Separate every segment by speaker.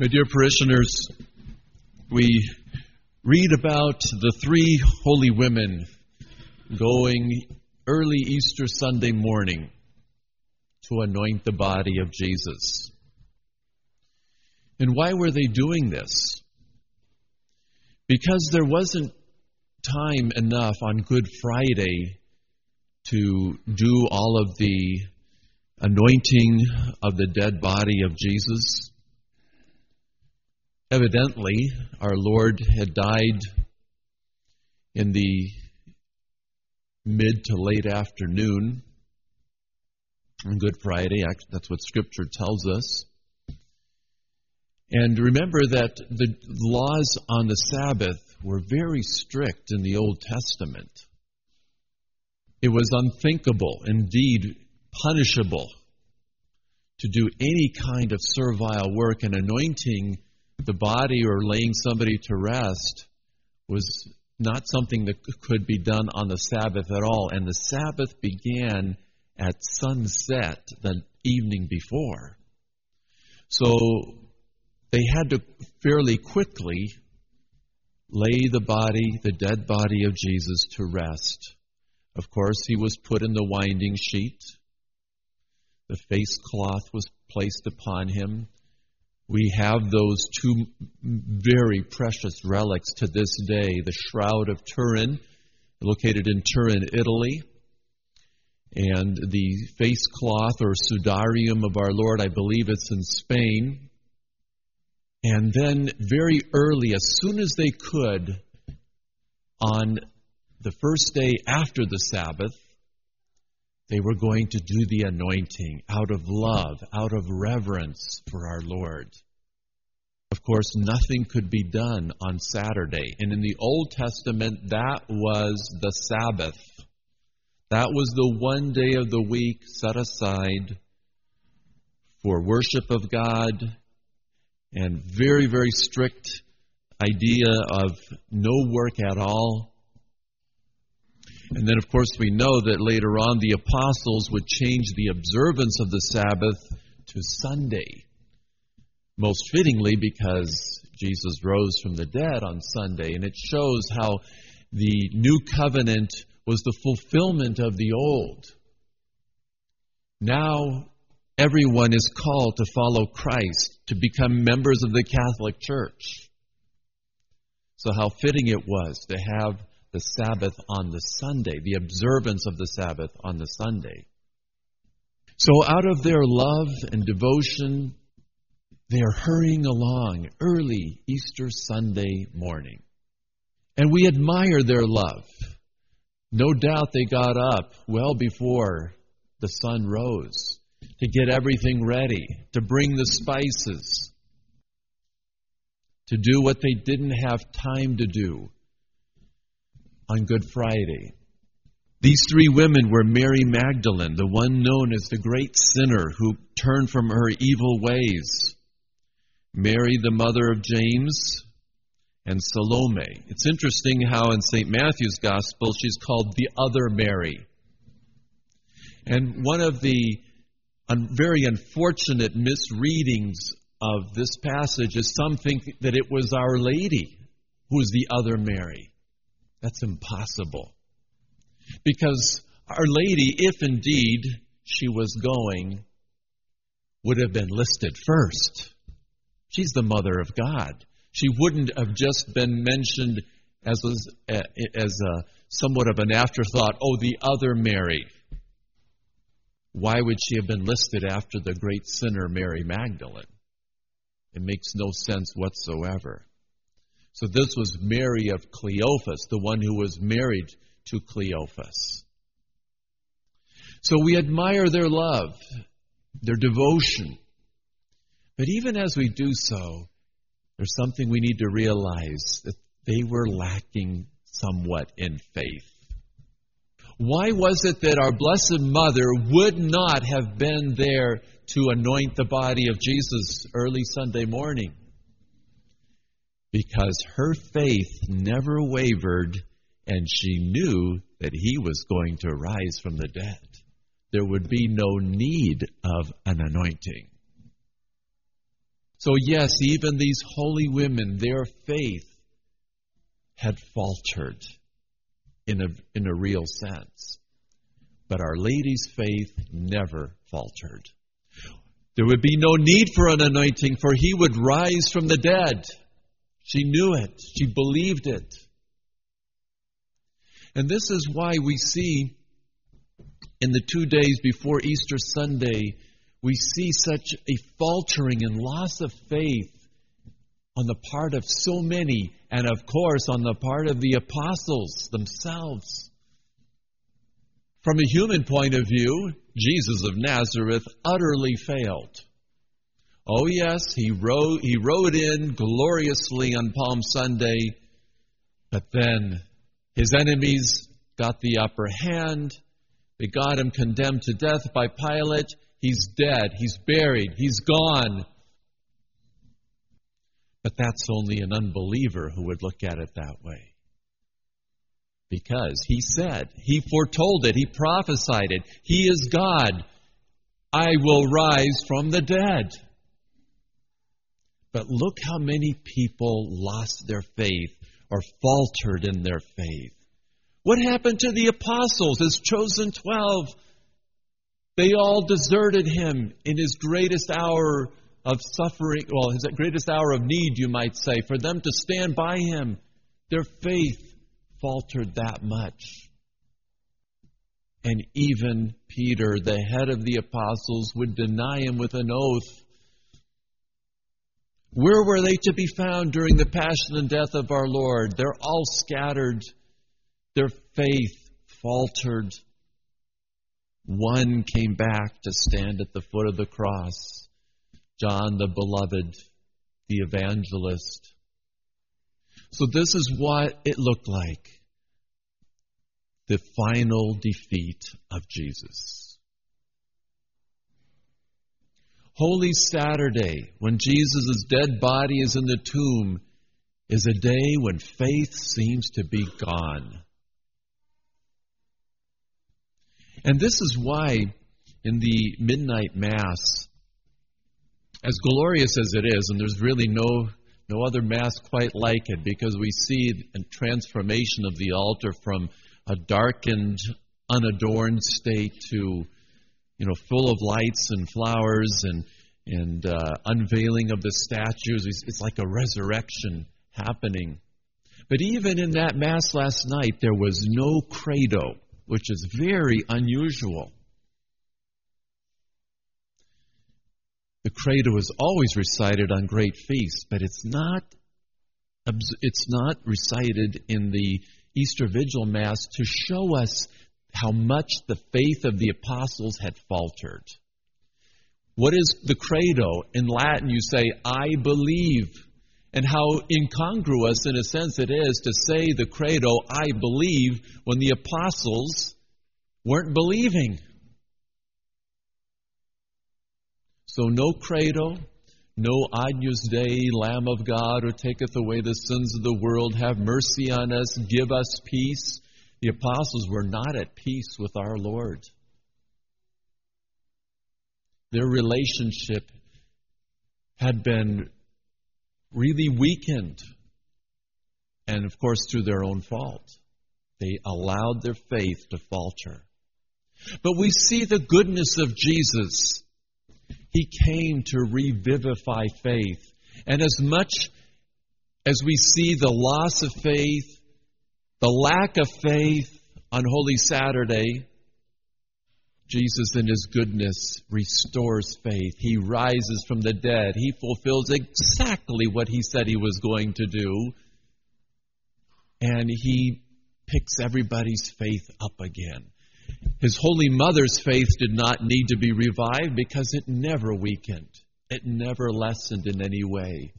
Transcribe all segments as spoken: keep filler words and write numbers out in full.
Speaker 1: My dear parishioners, we read about the three holy women going early Easter Sunday morning to anoint the body of Jesus. And why were they doing this? Because there wasn't time enough on Good Friday to do all of the anointing of the dead body of Jesus. Evidently, our Lord had died in the mid to late afternoon on Good Friday. That's what Scripture tells us. And remember that the laws on the Sabbath were very strict in the Old Testament. It was unthinkable, indeed punishable, to do any kind of servile work, and anointing the body or laying somebody to rest was not something that could be done on the Sabbath at all. And the Sabbath began at sunset the evening before. So they had to fairly quickly lay the body, the dead body of Jesus, to rest. Of course, he was put in the winding sheet. The face cloth was placed upon him. We have those two very precious relics to this day, the Shroud of Turin, located in Turin, Italy, and the face cloth or sudarium of our Lord, I believe it's in Spain. And then very early, as soon as they could, on the first day after the Sabbath, they were going to do the anointing out of love, out of reverence for our Lord. Of course, nothing could be done on Saturday. And in the Old Testament, that was the Sabbath. That was the one day of the week set aside for worship of God, and very, very strict idea of no work at all. And then, of course, we know that later on the apostles would change the observance of the Sabbath to Sunday. Most fittingly, because Jesus rose from the dead on Sunday. And it shows how the new covenant was the fulfillment of the old. Now, everyone is called to follow Christ, to become members of the Catholic Church. So how fitting it was to have the Sabbath on the Sunday, the observance of the Sabbath on the Sunday. So out of their love and devotion, they are hurrying along early Easter Sunday morning. And we admire their love. No doubt they got up well before the sun rose to get everything ready, to bring the spices, to do what they didn't have time to do on Good Friday. These three women were Mary Magdalene, the one known as the great sinner who turned from her evil ways, Mary, the mother of James, and Salome. It's interesting how in Saint Matthew's Gospel she's called the other Mary. And one of the un- very unfortunate misreadings of this passage is some think that it was Our Lady who was the other Mary. That's impossible. Because Our Lady, if indeed she was going, would have been listed first. She's the Mother of God. She wouldn't have just been mentioned as a, as a somewhat of an afterthought, oh, the other Mary. Why would she have been listed after the great sinner Mary Magdalene? It makes no sense whatsoever. So this was Mary of Cleophas, the one who was married to Cleophas. So we admire their love, their devotion. But even as we do so, there's something we need to realize, that they were lacking somewhat in faith. Why was it that our Blessed Mother would not have been there to anoint the body of Jesus early Sunday morning? Because her faith never wavered, and she knew that he was going to rise from the dead. There would be no need of an anointing. So yes, even these holy women, their faith had faltered in a, in a real sense. But Our Lady's faith never faltered. There would be no need for an anointing, for He would rise from the dead. She knew it. She believed it. And this is why we see in the two days before Easter Sunday, we see such a faltering and loss of faith on the part of so many, and of course on the part of the apostles themselves. From a human point of view, Jesus of Nazareth utterly failed. Oh yes, he rode, he rode in gloriously on Palm Sunday, but then his enemies got the upper hand. They got him condemned to death by Pilate. He's dead. He's buried. He's gone. But that's only an unbeliever who would look at it that way. Because he said, he foretold it, he prophesied it. He is God. I will rise from the dead. But look how many people lost their faith or faltered in their faith. What happened to the apostles, his chosen twelve? They all deserted him in his greatest hour of suffering, well, his greatest hour of need, you might say, for them to stand by him. Their faith faltered that much. And even Peter, the head of the apostles, would deny him with an oath. Where were they to be found during the passion and death of our Lord? They're all scattered. Their faith faltered. One came back to stand at the foot of the cross. John the Beloved, the evangelist. So this is what it looked like. The final defeat of Jesus. Holy Saturday, when Jesus' dead body is in the tomb, is a day when faith seems to be gone. And this is why in the midnight Mass, as glorious as it is, and there's really no no other Mass quite like it, because we see a transformation of the altar from a darkened, unadorned state to, you know, full of lights and flowers and and uh, unveiling of the statues. It's, it's like a resurrection happening. But even in that Mass last night, there was no credo, which is very unusual. The credo is always recited on great feasts, but it's not it's not recited in the Easter Vigil Mass to show us how much the faith of the apostles had faltered. What is the credo? In Latin you say, I believe. And how incongruous, in a sense, it is to say the credo, I believe, when the apostles weren't believing. So no credo, no Agnus Dei, Lamb of God, who taketh away the sins of the world, have mercy on us, give us peace. The apostles were not at peace with our Lord. Their relationship had been really weakened. And of course, through their own fault. They allowed their faith to falter. But we see the goodness of Jesus. He came to revivify faith. And as much as we see the loss of faith, the lack of faith on Holy Saturday, Jesus in His goodness restores faith. He rises from the dead. He fulfills exactly what He said He was going to do. And He picks everybody's faith up again. His Holy Mother's faith did not need to be revived because it never weakened. It never lessened in any way.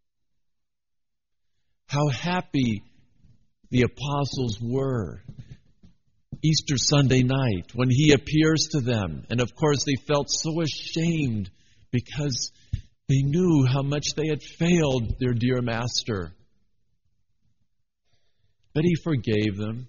Speaker 1: How happy the apostles were Easter Sunday night when He appears to them. And of course they felt so ashamed because they knew how much they had failed their dear Master. But He forgave them.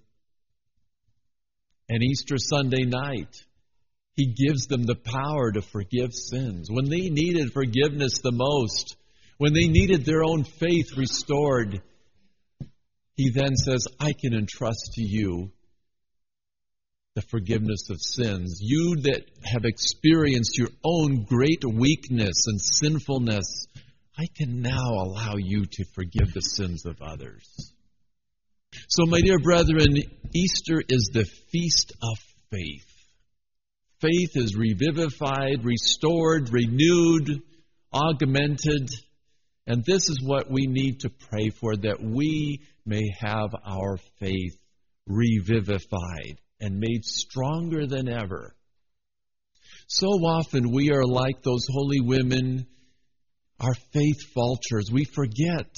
Speaker 1: And Easter Sunday night, He gives them the power to forgive sins. When they needed forgiveness the most, When they needed their own faith restored, He then says, I can entrust to you the forgiveness of sins. You that have experienced your own great weakness and sinfulness, I can now allow you to forgive the sins of others. So, my dear brethren, Easter is the feast of faith. Faith is revivified, restored, renewed, augmented. And this is what we need to pray for, that we may have our faith revivified and made stronger than ever. So often we are like those holy women. Our faith falters. We forget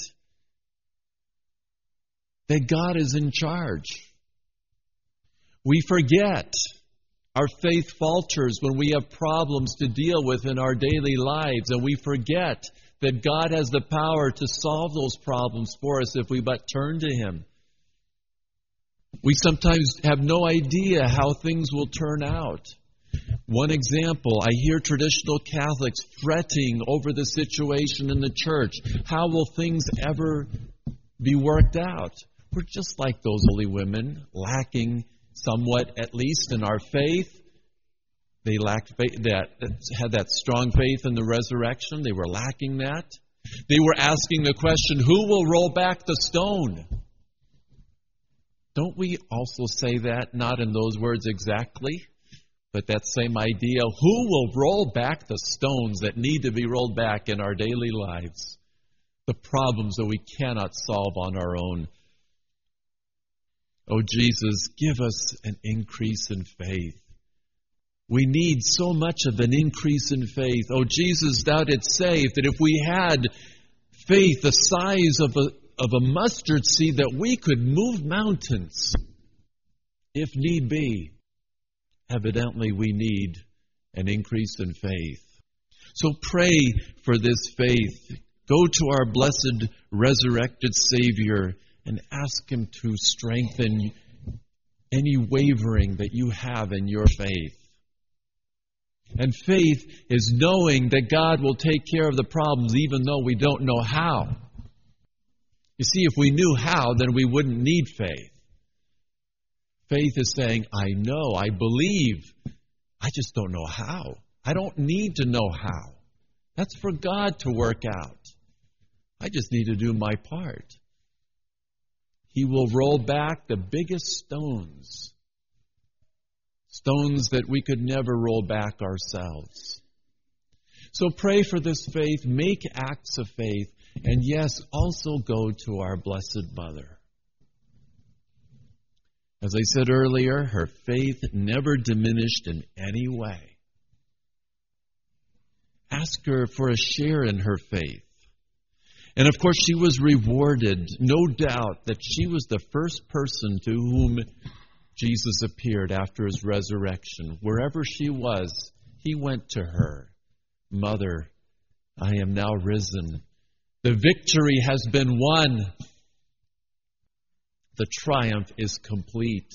Speaker 1: that God is in charge. We forget. Our faith falters when we have problems to deal with in our daily lives, and we forget that God has the power to solve those problems for us if we but turn to Him. We sometimes have no idea how things will turn out. One example, I hear traditional Catholics fretting over the situation in the church. How will things ever be worked out? We're just like those holy women, lacking somewhat, at least in our faith. They lacked faith, that had that strong faith in the resurrection. They were lacking that. They were asking the question, who will roll back the stone? Don't we also say that, not in those words exactly, but that same idea? Who will roll back the stones that need to be rolled back in our daily lives? The problems that we cannot solve on our own. Oh, Jesus, give us an increase in faith. We need so much of an increase in faith. Oh, Jesus, thou didst say that if we had faith the size of a, of a mustard seed, that we could move mountains, if need be. Evidently, we need an increase in faith. So pray for this faith. Go to our blessed resurrected Savior and ask Him to strengthen any wavering that you have in your faith. And faith is knowing that God will take care of the problems even though we don't know how. You see, if we knew how, then we wouldn't need faith. Faith is saying, I know, I believe, I just don't know how. I don't need to know how. That's for God to work out. I just need to do my part. He will roll back the biggest stones. Stones that we could never roll back ourselves. So pray for this faith, make acts of faith, and yes, also go to our Blessed Mother. As I said earlier, her faith never diminished in any way. Ask her for a share in her faith. And of course, she was rewarded, no doubt, that she was the first person to whom Jesus appeared after His resurrection. Wherever she was, He went to her. Mother, I am now risen. The victory has been won. The triumph is complete.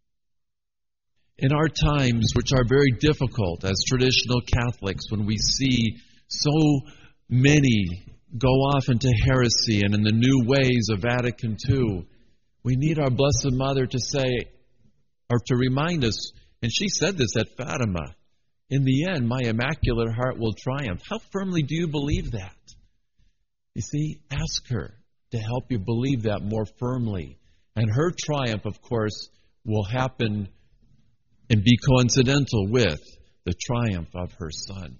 Speaker 1: In our times, which are very difficult as traditional Catholics, when we see so many go off into heresy and in the new ways of Vatican Two, we need our Blessed Mother to say, or to remind us, and she said this at Fatima, in the end, my Immaculate Heart will triumph. How firmly do you believe that? You see, ask her to help you believe that more firmly. And her triumph, of course, will happen and be coincidental with the triumph of her Son.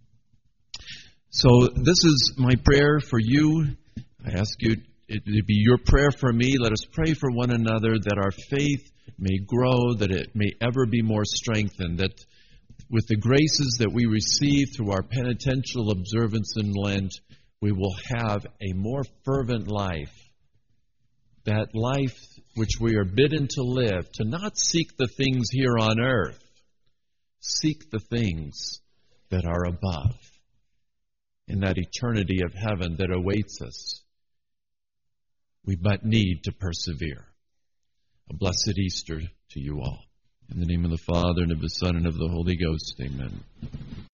Speaker 1: So this is my prayer for you. I ask you it to be your prayer for me. Let us pray for one another that our faith may grow, that it may ever be more strengthened, that with the graces that we receive through our penitential observance in Lent, we will have a more fervent life. That life which we are bidden to live, to not seek the things here on earth, seek the things that are above, in that eternity of heaven that awaits us. We but need to persevere. A blessed Easter to you all. In the name of the Father, and of the Son, and of the Holy Ghost, amen.